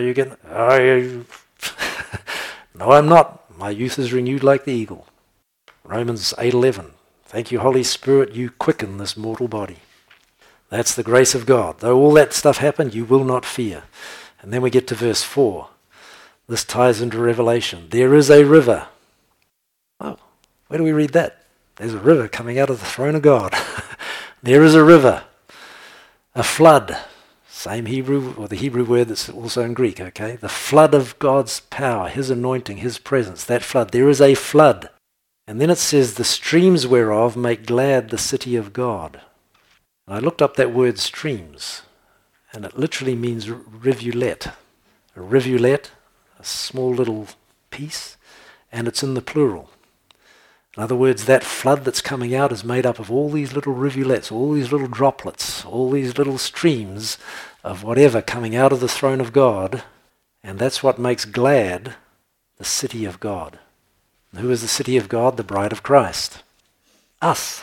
I'm not. My youth is renewed like the eagle. Romans 8:11. Thank you, Holy Spirit, you quicken this mortal body. That's the grace of God. Though all that stuff happened, you will not fear. And then we get to verse 4. This ties into Revelation. There is a river. Oh, where do we read that? There's a river coming out of the throne of God. There is a river, a flood, same Hebrew, or the Hebrew word that's also in Greek, okay? The flood of God's power, his anointing, his presence, that flood. There is a flood. And then it says, the streams whereof make glad the city of God. And I looked up that word streams, and it literally means rivulet. A rivulet, a small little piece, and it's in the plural. In other words, that flood that's coming out is made up of all these little rivulets, all these little droplets, all these little streams of whatever coming out of the throne of God, and that's what makes glad the city of God. And who is the city of God? The bride of Christ. Us.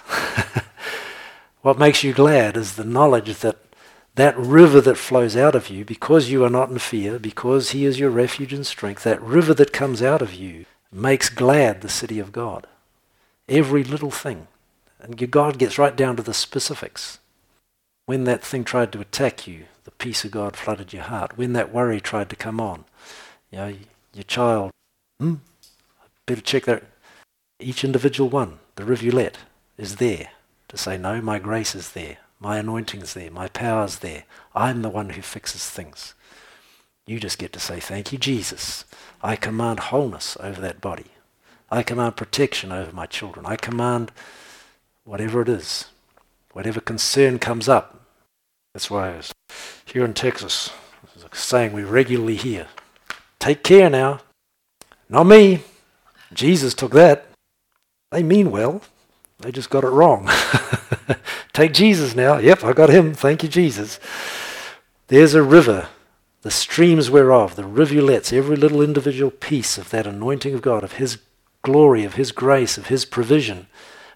What makes you glad is the knowledge that that river that flows out of you, because you are not in fear, because he is your refuge and strength, that river that comes out of you makes glad the city of God. Every little thing. And your God gets right down to the specifics. When that thing tried to attack you, the peace of God flooded your heart. When that worry tried to come on, your child, better check that. Each individual one, the rivulet, is there to say, no, my grace is there. My anointing's there. My power's there. I'm the one who fixes things. You just get to say, thank you, Jesus. I command wholeness over that body. I command protection over my children. I command whatever it is, whatever concern comes up. That's why here in Texas, there's a saying we regularly hear. Take care now. Not me. Jesus took that. They mean well. They just got it wrong. Take Jesus now. Yep, I got him. Thank you, Jesus. There's a river, the streams whereof, the rivulets, every little individual piece of that anointing of God, of his glory, of his grace, of his provision,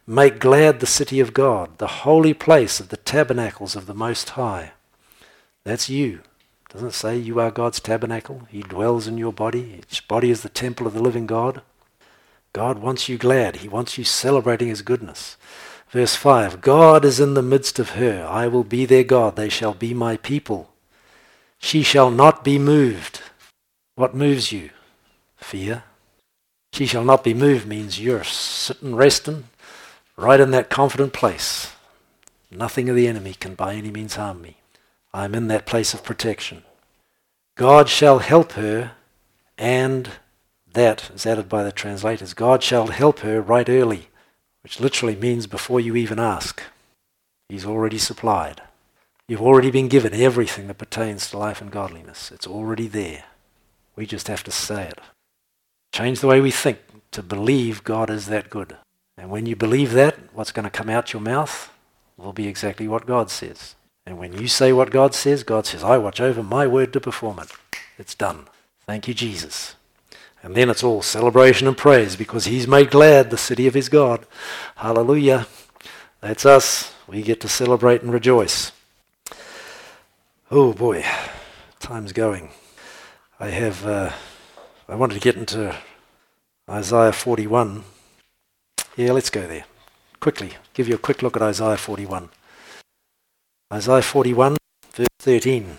Make glad the city of God, the holy place of the tabernacles of the Most High. That's you. Doesn't it say you are God's tabernacle? He dwells in your body. Each body is the temple of the living God. God wants you glad. He wants you celebrating his goodness. Verse 5, God is in the midst of her. I will be their God. They shall be my people. She shall not be moved. What moves you? Fear. She shall not be moved means you're sitting, resting, right in that confident place. Nothing of the enemy can by any means harm me. I'm in that place of protection. God shall help her, and that is added by the translators. God shall help her right early, which literally means before you even ask. He's already supplied. You've already been given everything that pertains to life and godliness. It's already there. We just have to say it. Change the way we think to believe God is that good. And when you believe that, what's going to come out your mouth will be exactly what God says. And when you say what God says, I watch over my word to perform it. It's done. Thank you, Jesus. And then it's all celebration and praise because he's made glad the city of his God. Hallelujah. That's us. We get to celebrate and rejoice. Oh boy, time's going. I wanted to get into Isaiah 41. Yeah, let's go there. Quickly, give you a quick look at Isaiah 41. Isaiah 41, verse 13.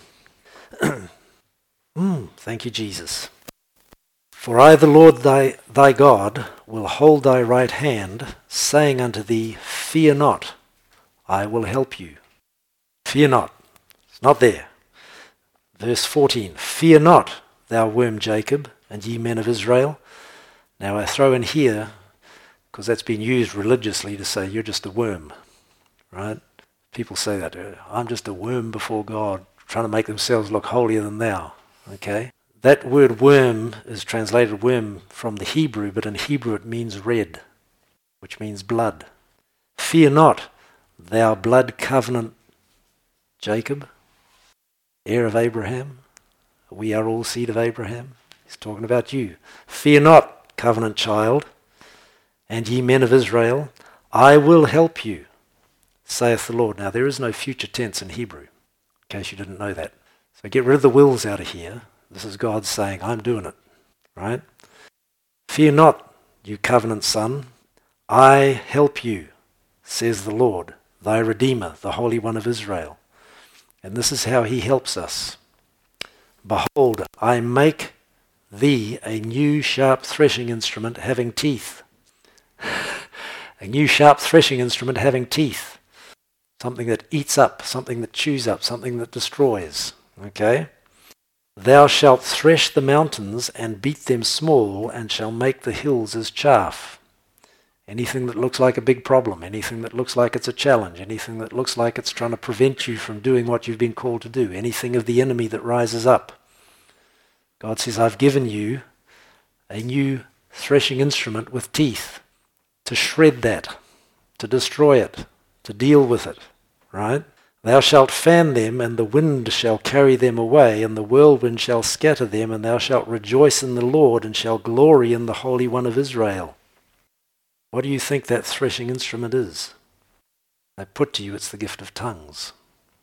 Thank you, Jesus. For I, the Lord thy God, will hold thy right hand, saying unto thee, Fear not, I will help you. Fear not. It's not there. Verse 14. Fear not, thou worm Jacob, and ye men of Israel. Now I throw in here, because that's been used religiously to say you're just a worm, right? People say that, I'm just a worm before God, trying to make themselves look holier than thou, okay? That word worm is translated worm from the Hebrew, but in Hebrew it means red, which means blood. Fear not, thou blood covenant Jacob, heir of Abraham. We are all seed of Abraham. He's talking about you. Fear not, covenant child, and ye men of Israel, I will help you, saith the Lord. Now there is no future tense in Hebrew, in case you didn't know that. So get rid of the wills out of here. This is God saying, I'm doing it, right? Fear not, you covenant son, I help you, says the Lord, thy Redeemer, the Holy One of Israel. And this is how he helps us. Behold, I make thee a new sharp threshing instrument having teeth. A new sharp threshing instrument having teeth. Something that eats up, something that chews up, something that destroys. Okay? Thou shalt thresh the mountains and beat them small, and shall make the hills as chaff. Anything that looks like a big problem, anything that looks like it's a challenge, anything that looks like it's trying to prevent you from doing what you've been called to do, anything of the enemy that rises up. God says, I've given you a new threshing instrument with teeth to shred that, to destroy it, to deal with it, right? Thou shalt fan them, and the wind shall carry them away, and the whirlwind shall scatter them, and thou shalt rejoice in the Lord, and shall glory in the Holy One of Israel. What do you think that threshing instrument is? I put to you, it's the gift of tongues.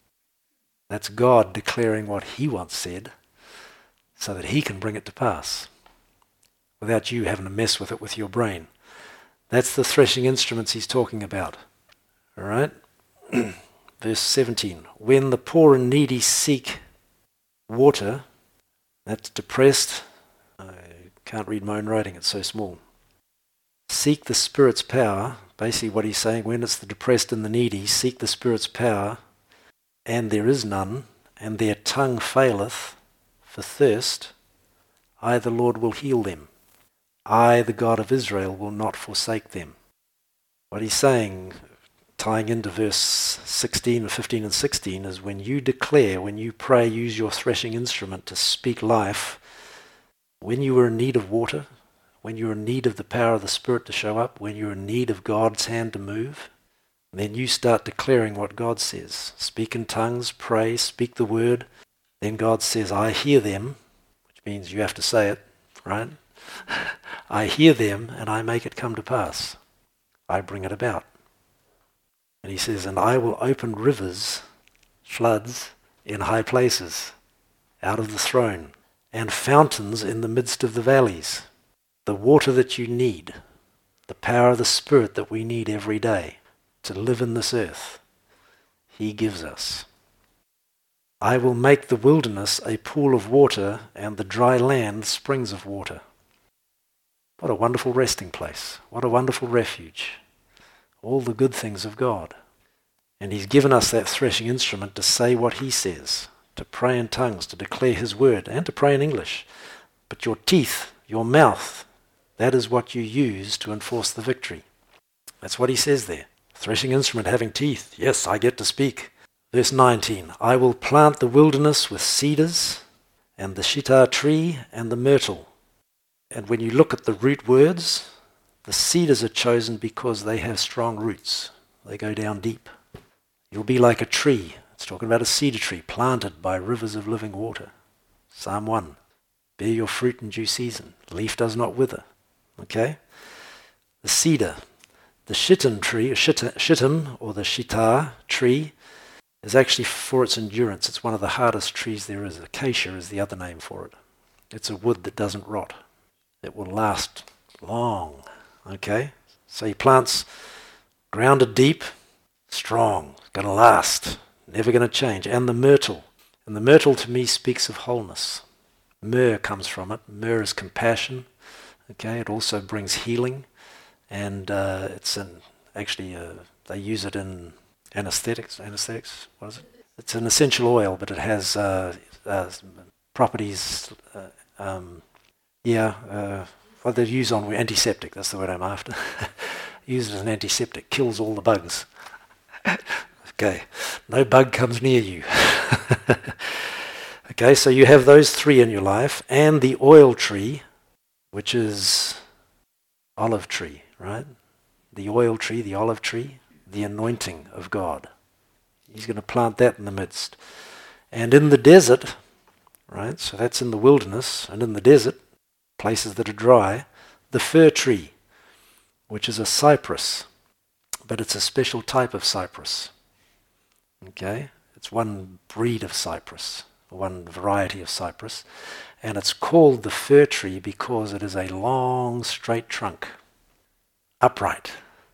That's God declaring what he once said, so that he can bring it to pass, without you having to mess with it with your brain. That's the threshing instruments he's talking about. All right? Verse 17. When the poor and needy seek water, that's depressed. I can't read my own writing, it's so small. Seek the Spirit's power. Basically what he's saying, when it's the depressed and the needy, seek the Spirit's power, and there is none, and their tongue faileth for thirst, I, the Lord, will heal them. I, the God of Israel, will not forsake them. What he's saying, tying into verse 16, 15 and 16, is when you declare, when you pray, use your threshing instrument to speak life, when you are in need of water, when you're in need of the power of the Spirit to show up, when you're in need of God's hand to move, then you start declaring what God says. Speak in tongues, pray, speak the word. Then God says, I hear them, which means you have to say it, right? I hear them and I make it come to pass. I bring it about. And he says, and I will open rivers, floods, in high places, out of the throne, and fountains in the midst of the valleys. The water that you need, the power of the Spirit that we need every day to live in this earth, he gives us. I will make the wilderness a pool of water and the dry land springs of water. What a wonderful resting place. What a wonderful refuge. All the good things of God. And he's given us that threshing instrument to say what he says, to pray in tongues, to declare his word, and to pray in English. But your teeth, your mouth, that is what you use to enforce the victory. That's what he says there. Threshing instrument having teeth. Yes, I get to speak. Verse 19, I will plant the wilderness with cedars, and the shittah tree, and the myrtle. And when you look at the root words, the cedars are chosen because they have strong roots. They go down deep. You'll be like a tree. It's talking about a cedar tree planted by rivers of living water. Psalm 1. Bear your fruit in due season. Leaf does not wither. Okay? The cedar. The shittim tree, shittim or the shittah tree, is actually for its endurance. It's one of the hardest trees there is. Acacia is the other name for it. It's a wood that doesn't rot. It will last long. Okay? So he plants grounded deep, strong, going to last, never going to change. And the myrtle. And the myrtle to me speaks of wholeness. Myrrh comes from it. Myrrh is compassion. Okay? It also brings healing. And it's they use it in anesthetics, what is it? It's an essential oil, but it has properties, what they use on antiseptic, that's the word I'm after. Use it as an antiseptic, kills all the bugs. Okay, no bug comes near you. Okay, so you have those three in your life, and the oil tree, which is olive tree, right? The oil tree, the olive tree, the anointing of God. He's going to plant that in the midst. And in the desert, right, so that's in the wilderness, and in the desert, places that are dry, the fir tree, which is a cypress, but it's a special type of cypress. Okay? It's one breed of cypress, one variety of cypress, and it's called the fir tree because it is a long, straight trunk, upright,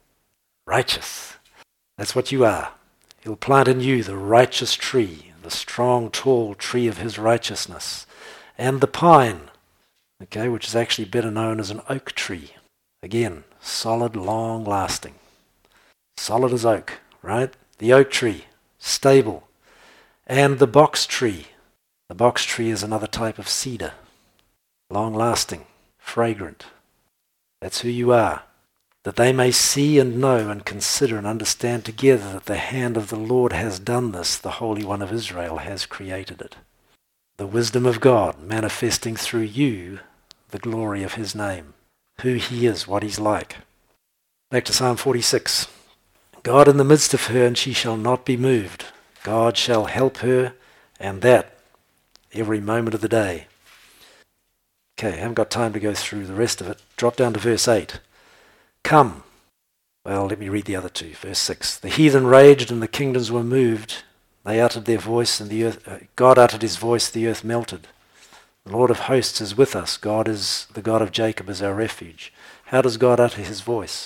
righteous. That's what you are. He'll plant in you the righteous tree, the strong, tall tree of his righteousness, and the pine, okay, which is actually better known as an oak tree. Again, solid, long-lasting. Solid as oak, right? The oak tree, stable. And the box tree. The box tree is another type of cedar. Long-lasting, fragrant. That's who you are. That they may see and know and consider and understand together that the hand of the Lord has done this, the Holy One of Israel has created it. The wisdom of God manifesting through you the glory of his name, who he is, what he's like. Back to Psalm 46. God in the midst of her, and she shall not be moved. God shall help her, and that every moment of the day. Okay, I haven't got time to go through the rest of it. Drop down to verse 8. Come. Well, let me read the other two. Verse 6. The heathen raged and the kingdoms were moved. They uttered their voice and the earth. God uttered his voice, the earth melted. The Lord of hosts is with us. God is the God of Jacob is our refuge. How does God utter his voice?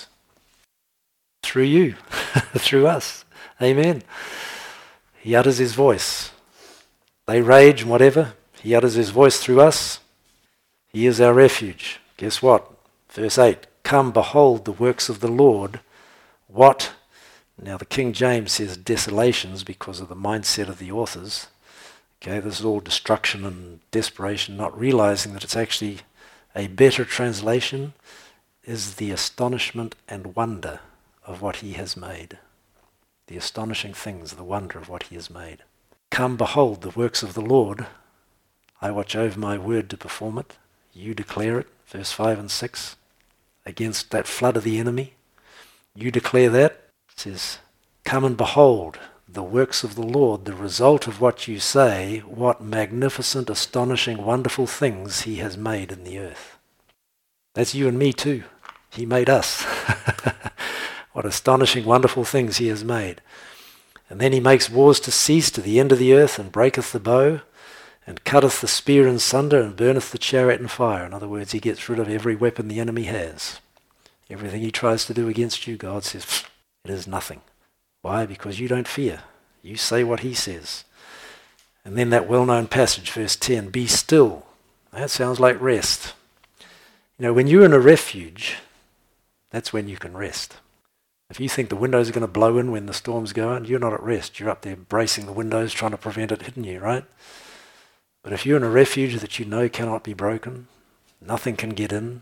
Through you, through us. Amen. He utters his voice. They rage and whatever. He utters his voice through us. He is our refuge. Guess what? Verse 8. Come, behold the works of the Lord. What? Now the King James says desolations because of the mindset of the authors. Okay, this is all destruction and desperation, not realizing that it's actually a better translation is the astonishment and wonder of what he has made. The astonishing things, the wonder of what he has made. Come, behold the works of the Lord. I watch over my word to perform it. You declare it. Verse 5 and 6. Against that flood of the enemy. You declare that. It says, come and behold the works of the Lord, the result of what you say, what magnificent, astonishing, wonderful things he has made in the earth. That's you and me too. He made us. What astonishing, wonderful things he has made. And then he makes wars to cease to the end of the earth, and breaketh the bow, and cutteth the spear in sunder, and burneth the chariot in fire. In other words, he gets rid of every weapon the enemy has. Everything he tries to do against you, God says, it is nothing. Why? Because you don't fear. You say what he says. And then that well-known passage, verse 10, be still. That sounds like rest. You know, when you're in a refuge, that's when you can rest. If you think the windows are going to blow in when the storm's going, you're not at rest. You're up there bracing the windows, trying to prevent it hitting you, right? But if you're in a refuge that you know cannot be broken, nothing can get in,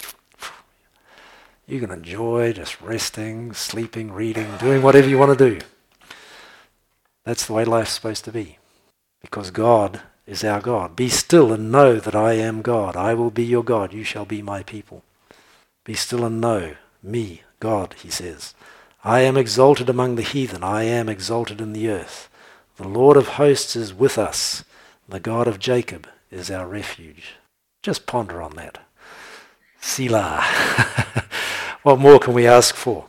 you can enjoy just resting, sleeping, reading, doing whatever you want to do. That's the way life's supposed to be. Because God is our God. Be still and know that I am God. I will be your God. You shall be my people. Be still and know me, God, he says. I am exalted among the heathen. I am exalted in the earth. The Lord of hosts is with us. The God of Jacob is our refuge. Just ponder on that. Selah. What more can we ask for?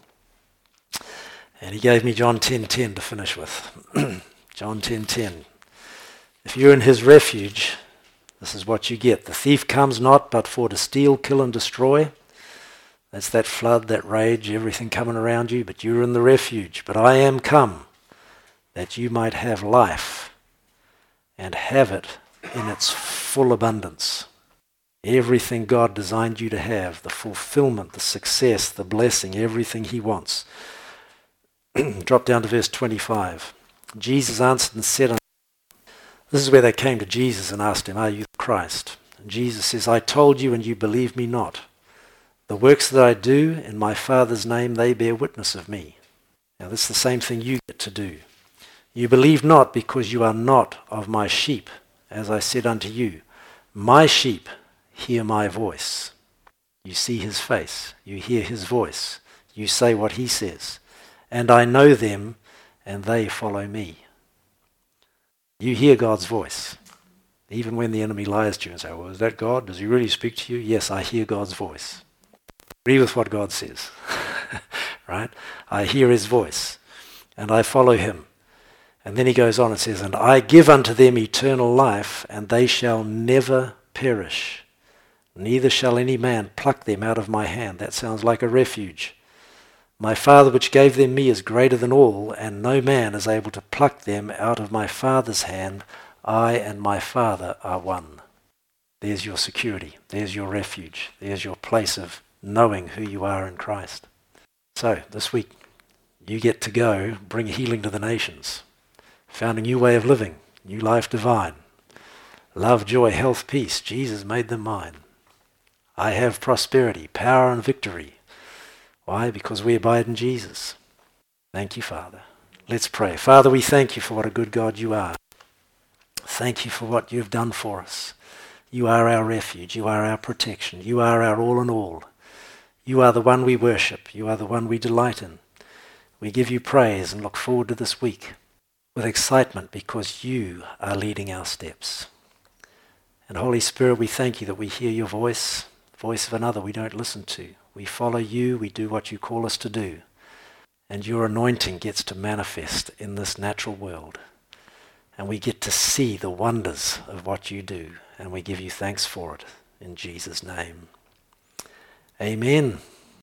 And he gave me John 10:10 to finish with. John 10:10. If you're in his refuge, this is what you get. The thief comes not but for to steal, kill, and destroy. That's that flood, that rage, everything coming around you, but you're in the refuge. But I am come that you might have life and have it in its full abundance. Everything God designed you to have, the fulfillment, the success, the blessing, everything he wants. Drop down to verse 25. Jesus answered and said unto them, this is where they came to Jesus and asked him, are you the Christ? And Jesus says, I told you and you believe me not. The works that I do in my Father's name, they bear witness of me. Now this is the same thing you get to do. You believe not because you are not of my sheep, as I said unto you. My sheep hear my voice. You see his face. You hear his voice. You say what he says. And I know them, and they follow me. You hear God's voice. Even when the enemy lies to you and say, well, is that God? Does he really speak to you? Yes, I hear God's voice. Agree with what God says. Right? I hear his voice, and I follow him. And then he goes on and says, and I give unto them eternal life, and they shall never perish. Neither shall any man pluck them out of my hand. That sounds like a refuge. My Father which gave them me is greater than all, and no man is able to pluck them out of my Father's hand. I and my Father are one. There's your security. There's your refuge. There's your place of knowing who you are in Christ. So, this week, you get to go bring healing to the nations. Found a new way of living, new life divine. Love, joy, health, peace. Jesus made them mine. I have prosperity, power, and victory. Why? Because we abide in Jesus. Thank you, Father. Let's pray. Father, we thank you for what a good God you are. Thank you for what you've done for us. You are our refuge. You are our protection. You are our all in all. You are the one we worship. You are the one we delight in. We give you praise and look forward to this week with excitement because you are leading our steps. And Holy Spirit, we thank you that we hear your voice, the voice of another we don't listen to. We follow you, we do what you call us to do. And your anointing gets to manifest in this natural world. And we get to see the wonders of what you do. And we give you thanks for it in Jesus' name. Amen.